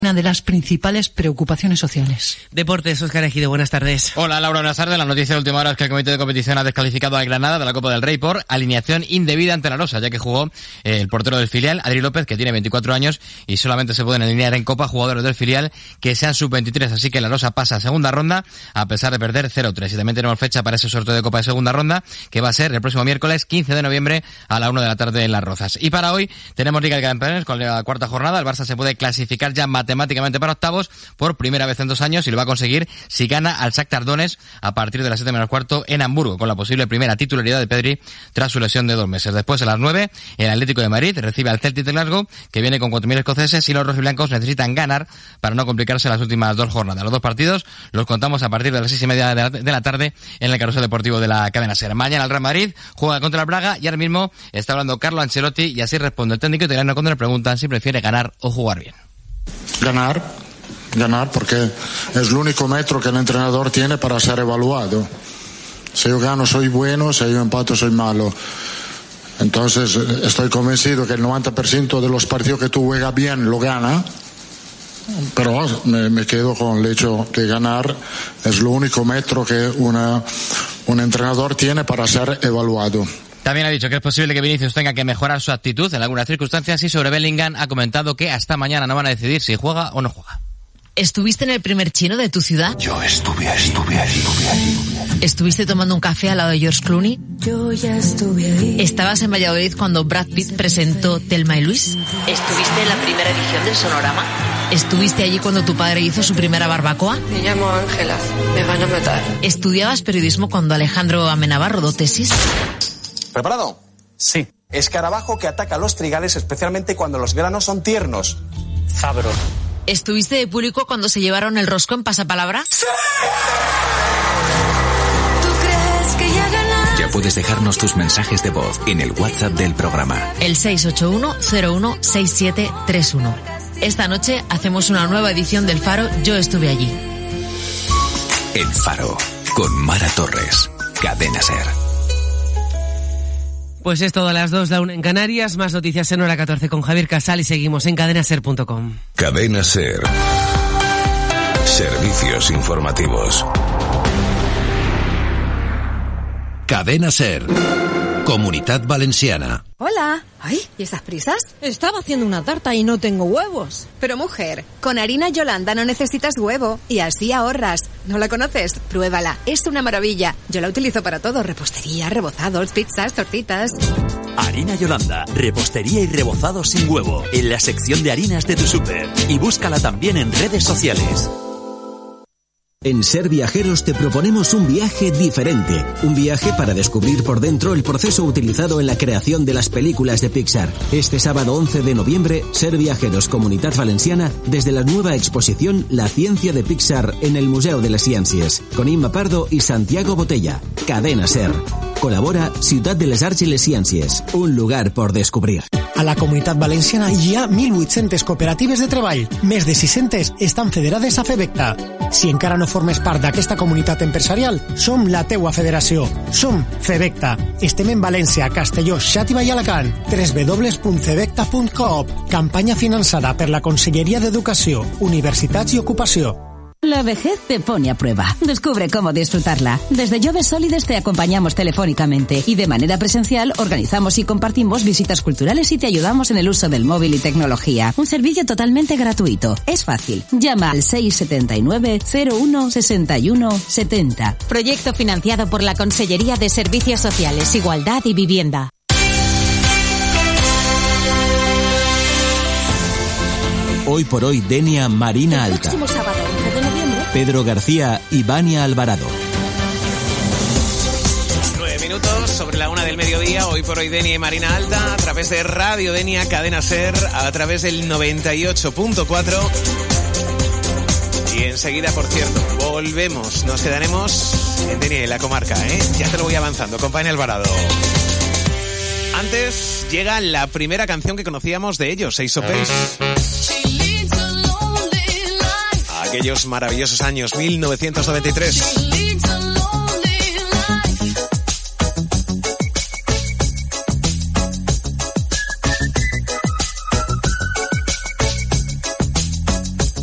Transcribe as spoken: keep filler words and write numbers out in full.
Una de las principales preocupaciones sociales. Deportes, Óscar Ejido, buenas tardes. Hola, Laura, buenas tardes. La noticia de última hora es que el comité de competición ha descalificado a Granada de la Copa del Rey por alineación indebida ante la Arosa, ya que jugó eh, el portero del filial, Adri López, que tiene veinticuatro años, y solamente se pueden alinear en Copa jugadores del filial que sean sub veintitrés, así que la Arosa pasa a segunda ronda a pesar de perder cero tres. Y también tenemos fecha para ese sorteo de Copa de segunda ronda, que va a ser el próximo miércoles quince de noviembre a la una de la tarde en Las Rozas. Y para hoy tenemos Liga de Campeones con la cuarta jornada. El Barça se puede clasificar ya matemáticamente para octavos por primera vez en dos años y lo va a conseguir si gana al Shakhtar Donetsk a partir de las siete menos cuarto en Hamburgo, con la posible primera titularidad de Pedri tras su lesión de dos meses. Después, a las nueve, el Atlético de Madrid recibe al Celtic de Glasgow, que viene con cuatro mil escoceses, y los rojiblancos necesitan ganar para no complicarse las últimas dos jornadas. Los dos partidos los contamos a partir de las seis y media de la, de la tarde en el Carrusel Deportivo de la cadena SER. Mañana el Real Madrid juega contra el Braga y ahora mismo está hablando Carlo Ancelotti y así responde el técnico italiano cuando le preguntan si prefiere ganar o jugar bien. Ganar. Ganar porque es el único metro que el entrenador tiene para ser evaluado. Si yo gano soy bueno, si yo empato soy malo. Entonces estoy convencido que el noventa por ciento de los partidos que tú juegas bien lo gana, pero me, me quedo con el hecho que ganar es lo único metro que una, un entrenador tiene para ser evaluado. También ha dicho que es posible que Vinicius tenga que mejorar su actitud en algunas circunstancias, y sobre Bellingham ha comentado que hasta mañana no van a decidir si juega o no juega. ¿Estuviste en el primer chino de tu ciudad? Yo estuve ahí, estuve ahí, estuve ahí. ¿Estuviste tomando un café al lado de George Clooney? Yo ya estuve ahí. ¿Estabas en Valladolid cuando Brad Pitt presentó Thelma y Luis? ¿Estuviste en la primera edición del Sonorama? ¿Estuviste allí cuando tu padre hizo su primera barbacoa? Me llamo Ángela, me van a matar. ¿Estudiabas periodismo cuando Alejandro Amenábar rodó Tesis? ¿Preparado? Sí. Escarabajo que ataca a los trigales, especialmente cuando los granos son tiernos. Zabro. ¿Estuviste de público cuando se llevaron el rosco en pasapalabra? ¡Sí! ¿Tú crees que ya ganaste? Ya puedes dejarnos tus mensajes de voz en el WhatsApp del programa. El seis ocho uno cero uno seis siete tres uno. Esta noche hacemos una nueva edición del Faro Yo estuve allí. El Faro, con Mara Torres, Cadena SER. Pues es todo a las dos, la una en Canarias, más noticias en hora catorce con Javier Casal y seguimos en cadena ser punto com. Cadena SER. Servicios informativos. Cadena SER. Comunitat Valenciana. Hola. Ay, ¿y esas prisas? Estaba haciendo una tarta y no tengo huevos. Pero mujer, con harina Yolanda no necesitas huevo y así ahorras. ¿No la conoces? Pruébala, es una maravilla. Yo la utilizo para todo, repostería, rebozados, pizzas, tortitas. Harina Yolanda, repostería y rebozados sin huevo, en la sección de harinas de tu súper. Y búscala también en redes sociales. En Ser Viajeros te proponemos un viaje diferente, un viaje para descubrir por dentro el proceso utilizado en la creación de las películas de Pixar. Este sábado once de noviembre, Ser Viajeros Comunitat Valenciana, desde la nueva exposición La Ciencia de Pixar en el Museo de las Ciencias, con Imma Pardo y Santiago Botella. Cadena SER. Colabora Ciutat de les Arts i les Ciències, un lugar por descobrir. A la Comunitat Valenciana hi ha mil vuit-centes cooperatives de treball. Més de sis-centes estan federades a FEVECTA. Si encara no formes part d'aquesta comunitat empresarial, som la teua federació. Som FEVECTA. Estem en València, Castelló, Xàtiva i Alacant. doble u doble u doble u punt fevecta punt coop. Campanya finançada per la Conselleria d'Educació, Universitats i Ocupació. La vejez te pone a prueba. Descubre cómo disfrutarla. Desde Lloves Sólides te acompañamos telefónicamente y de manera presencial organizamos y compartimos visitas culturales y te ayudamos en el uso del móvil y tecnología. Un servicio totalmente gratuito. Es fácil. Llama al seis siete nueve cero uno seis uno siete cero. Proyecto financiado por la Consellería de Servicios Sociales, Igualdad y Vivienda. Hoy por hoy, Denia Marina Alta. El próximo sábado, once de noviembre. Pedro García y Vania Alvarado. Nueve minutos sobre la una del mediodía. Hoy por hoy, Denia y Marina Alta. A través de Radio Denia, Cadena SER. A través del noventa y ocho punto cuatro. Y enseguida, por cierto, volvemos. Nos quedaremos en Denia y la comarca, ¿eh? Ya te lo voy avanzando. Compañía Alvarado. Antes llega la primera canción que conocíamos de ellos, Ace of Base. Aquellos maravillosos años, mil novecientos noventa y tres.